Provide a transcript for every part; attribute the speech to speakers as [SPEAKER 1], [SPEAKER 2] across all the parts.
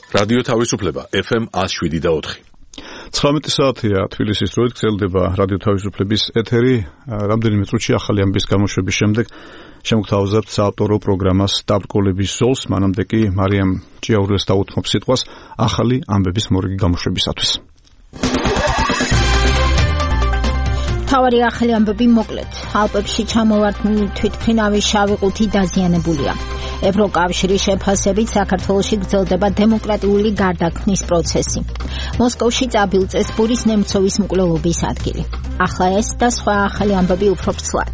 [SPEAKER 1] რადიო თავისუფლება FM 107.4.
[SPEAKER 2] 19 საათია თბილისის დროით გრძელდება რადიო თავისუფლების ეთერი. რამდენიმე წუთში ახალი ამბის გამოშვების შემდეგ შემოგთავაზებთ საავტორო პროგრამას დაბრკოლების ზოლს, მანამდე კი მარიამ ჭიაურელს დაუთმობ სიტყვას ახალი ამბების მორიგი გამოშვებისათვის.
[SPEAKER 3] თავარი ახალი ამბები მოკლედ. ალპებში ჩამოვარდნილი თვითმფრინავის შავი ყუთი დაზიანებულია. ევროკავშირის შეფასებით საქართველოში გრძელდება დემოკრატიული გარდაქმნის პროცესი. მოსკოვში წაბილწეს ბურის ნემცოვის მკვლელობის ადგილი. ახლა ეს და სხვა ახალი ამბები უფრო ვრცლად.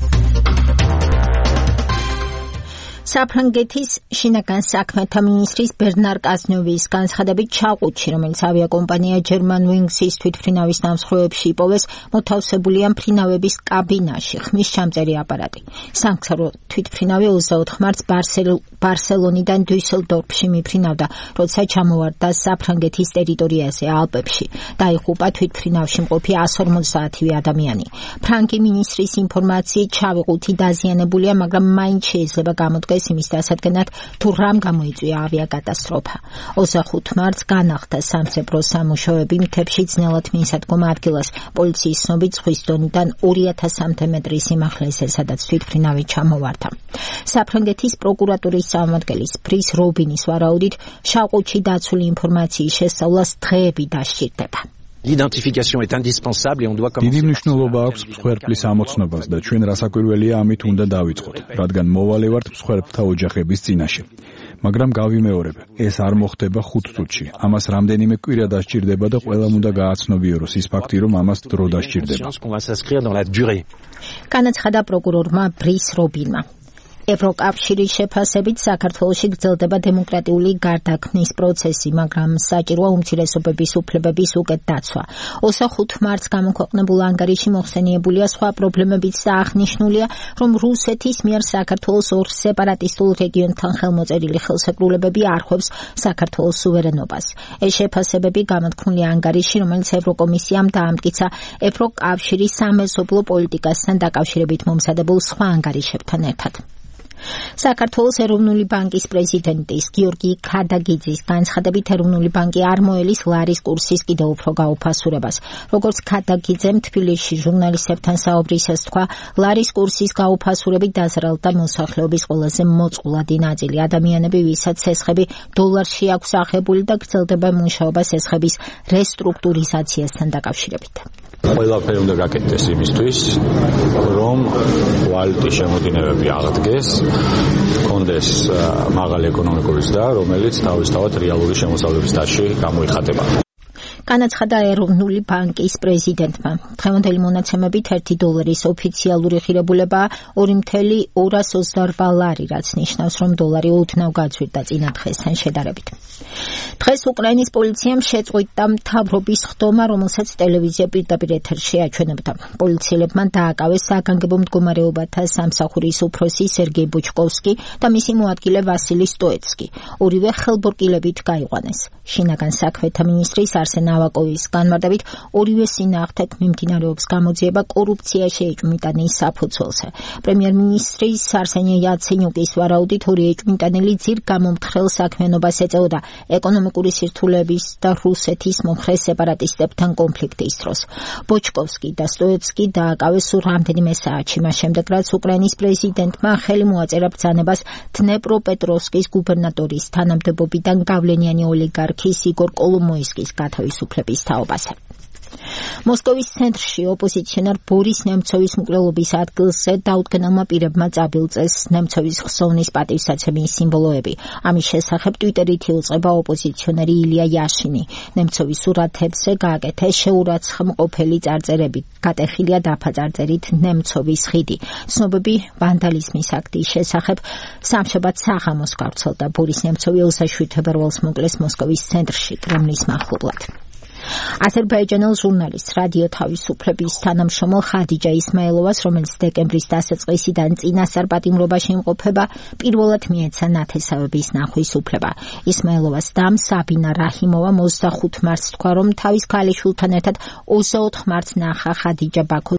[SPEAKER 3] საფრანგეთის შინაგან საქმეთა მინისტრის ბერნარ კაზნოვის განცხადებით ჩაყუთში, რომელიც ავიაკომპანია Germanwings-ის თვითმფრინავის დამსხვრევებში იპოვეს, მოთავსებულია მფრინავების კაბინაში ხმის ჩამწერი აპარატი. სამგზავრო თვითმფრინავი 24 მარტს ბარსელონიდან დუისელდორფში მიფრინავდა, როცა ჩამოვარდა საფრანგეთის ტერიტორიაზე ალპებში. დაიღუპა თვითმფრინავში მყოფი 150-ივე ადამიანი. ფრანგი მინისტრის ინფორმაციით შავი ყუთი დაზიანებულია, მაგრამ მაინც შეიძლება გამოდგეს იმის დასადგენად, თუ რამ გამოიწვია ავიაკატასტროფა. 25 მარტს განახდა სამხედრო სამუშაოები მთებში ძნელად მიისადგომა ადგილას. პოლიციის ცნობით ზღვის დონიდან 2000 მეტრის სიმაღლეზე, სადაც თვითმფრინავი ჩამოვარდა. საფრანგეთის პროკურატურის წარმომადგენლის ბრის რობინის ვარაუდით, შავყუთში დაცული ინფორმაციის შესწავლას დღეები დასჭირდება.
[SPEAKER 4] L'identification est indispensable et on doit commencer.
[SPEAKER 2] დიდი მნიშვნელობა აქვს მსხვერპლის ამოცნობას და ჩვენ რასაკვირველია ამით უნდა დავიწყოთ, რადგან მოვალე ვართ მსხვერპლთა ოჯახების წინაშე. მაგრამ გავიმეორებ, ეს არ მოხდება 5 წუთში. ამას რამდენიმე კვირა დასჭირდება და ყველამ უნდა გააცნობიეროს ის ფაქტი, რომ ამას დრო დასჭირდება.
[SPEAKER 3] განაცხადა პროკურორმა ბრის რობინმა. ევროკავშირის შეფასებით საქართველოში გრძელდება დემოკრატიული გარდაქმნის პროცესი, მაგრამ საჭიროა უმცირესობების უფლებების უკეთ დაცვა. 25 მარტს გამოქვეყნებულ ანგარიში მოხსენიებულია სხვა პრობლემებიც და აღნიშნულია, რომ რუსეთის მიერ საქართველოს ორ სეპარატისტულ რეგიონთან ხელმოწერილი ხელშეკრულებები არხვევს საქართველოს სუვერენობას. ეს შეფასებები გამოთქმულია ანგარიში, რომელიც ევროკომისიამ დაამტკიცა ევროკავშირის სამეზობლო პოლიტიკასთან დაკავშირებით მომზადებულ სხვა ანგარიშებთან ერთად. საქართველოს ეროვნული ბანკის პრეზიდენტის გიორგი ქადაგიძის განცხადებით, ეროვნული ბანკი არ მოელის ლარის კურსის კიდევ უფრო გაუფასურებას. როგორც ქადაგიძემ თბილისში ჟურნალისტებთან საუბრისას თქვა, ლარის კურსის გაუფასურებით დაზარალდა მოსახლეობის ყველაზე მოწყვლადი ნაწილი. ადამიანები, ვისაც სესხები დოლარში აქვს აღებული და გრძელდება მუშაობა სესხების რესტრუქტურიზაციასთან დაკავშირებით.
[SPEAKER 5] ყველაფერი უნდა გაკეთდეს იმისთვის, რომ ვალუტის შემოდინებები აღდგეს, კონდეს მაღალი ეკონომიკური ზრდა, რომელიც თავისთავად რეალური შემოსავლების დაშში გამოიხატება.
[SPEAKER 3] განაცხადა ეროვნული ბანკის პრეზიდენტმა. დღევანდელი მონაცემებით $1 ოფიციალური ღირებულება 2.228 ლარი, რაც ნიშნავს, რომ დოლარი ოდნავ გაძვირდა წინა დღესთან შედარებით. დღეს უკრაინის პოლიციამ შეწყვიტა მთავრობის ხდომა, რომელსაც ტელევიზია პირდაპირ ეთერში აჩვენებდა. პოლიციელებმა დააკავეს საგანგებო მდგომარეობათა სამსახურის უფროსი სერგეი ბუჩკოვსკი და მისი მოადგილე ვასილი სტოეცკი. ორივე ხელბორკილებით გაიყვანეს. შინაგან საქმეთა მინისტრის არსენ ავაკოვის განმარტებით, ორივე წინააღმდეგ მიმდინარეობს გამოძიება კორუფციაში ეჭვმიტანის საფუძველზე. პრემიერ-მინისტრის არსენ იაცენიუკის ვარაუდით, ორი ეჭვმიტანილი ძირ გამომთხრელ საქმიანობას ეწეოდა ეკონომიკური სირთულეების და რუსეთის მომხრე სეპარატისტებთან კონფლიქტის დროს. ბოჩკოვსკი და სტოეცკი დააკავეს სულ რამდენიმე საათში, მას შემდეგ, რაც უკრაინის პრეზიდენტმა ხელი მოაწერა ბრძანებას დნეპროპეტროვსკის გუბერნატორის თანამდებობიდან გავლენიანი ოლიგარქის იგორ კოლომოისკის გათავისუფლების თაობაზე. მოსკოვის ცენტრში ოპოზიციონერ ბორის ნემცოვის მკვლელობის ადგილზე დაუდგენელმა პირებმა წაბილწეს ნემცოვის ხსოვნის პატივსაცემის სიმბოლოები. ამის შესახებ ტვიტერით იუწყება ოპოზიციონერი ილია იაშინი. ნემცოვის სურათებზე გააკეთეს შეურაცხმყოფელი წარწერები. გატეხილია დაფაწარწერით ნემცოვის ხიდი. ცნობები ვანდალიზმის აქტის შესახებ სამშაბათს საღამოს გავრცელდა. ბორის ნემცოვი 27 ფებრუარს მოკლეს მოსკოვის ცენტრში კრემლის მახლობლად. აზერბაიჯანელ ჟურნალისტ რადიო თავისუფლების თანამშრომელ ხადიჯა ისმაილოვას, რომელიც დეკემბრის დასაწყისიდან წინასწარ პატიმრობაში იმყოფება, პირველად მიეცა ნათესავების ნახვის უფლება. ისმაილოვას დამ საბინა რაჰიმოვამ 25 მარტს თქვა, რომ თავის ქალიშვილთან ერთად 24 მარტს ნახა ხადიჯა ბაქოს